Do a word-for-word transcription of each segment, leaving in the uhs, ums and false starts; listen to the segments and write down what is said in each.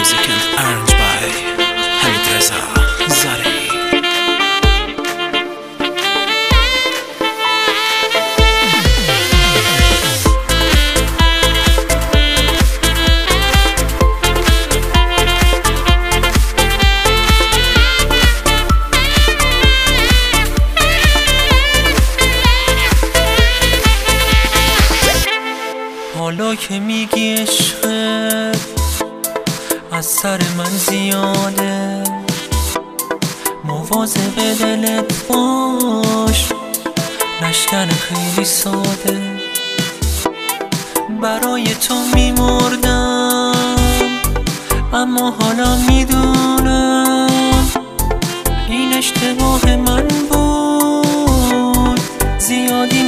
Music and arranged by Hamid Reza Zari. حالا که میگی عشقت از سر من زیاده، مواظب دلت باش نشکن خیلی ساده. برای تو میمردم اما حالا میدونم این اشتباه من بود. زیادی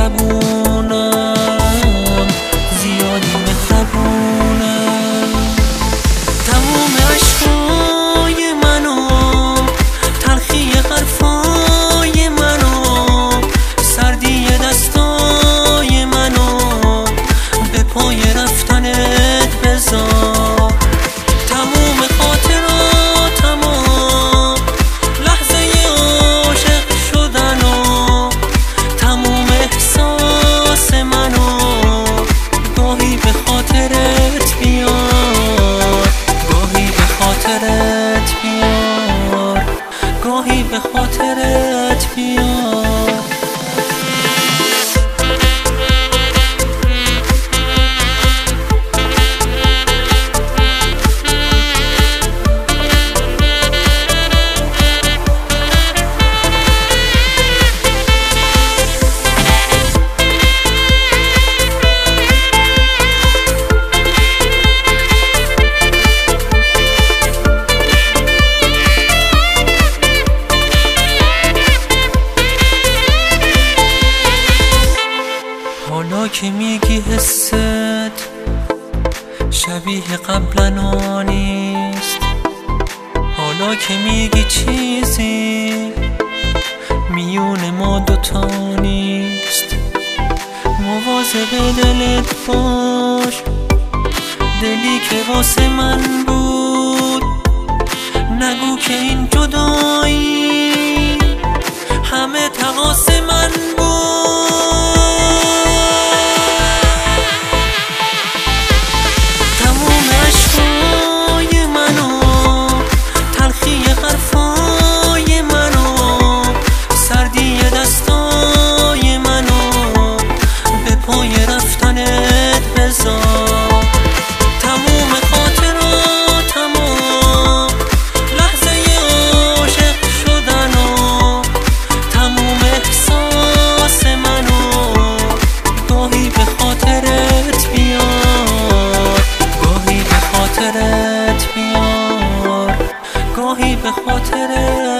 مهربونم، زیادی مهربونم. تموم عشقای منو، تلخی حرفای منو، سردی دستای منو به پای رفتنت بذار. تموم خاطراتمو، لحظه عاشق شدنو، تموم احساس منو گاهی به خاطرت بیار، گاهی به خاطرت بیار، گاهی به خاطرت بیار. حالا که میگی حست شبیه قبلا نیست، حالا که میگی چیزی میون ما دوتا نیست، مواظب دلت باش. دلی که واسه من بود نگو که این جدایی همه تقاص من بود. گاهی به خاطرت